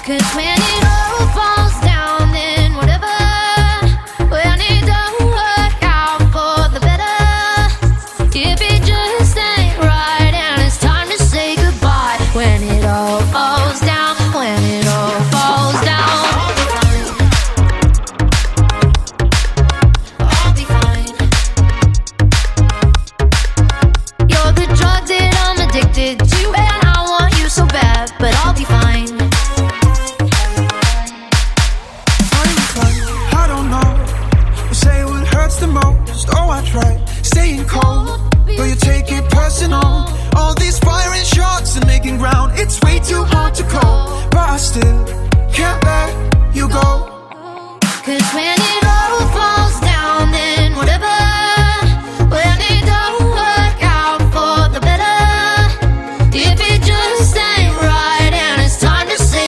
'Cause when it all falls down, then whatever. When it don't work out for the better. If it just ain't right and it's time to say goodbye. When it all falls down, when it all falls down. I'll be fine. You're the drug that I'm addicted to, and I want you so bad, but I'll be fine. I don't know, say what hurts the most. Oh, I try staying cold, but you take it personal. All these firing shots and making ground, it's way too hard to call, but I still can't let you go. 'Cause when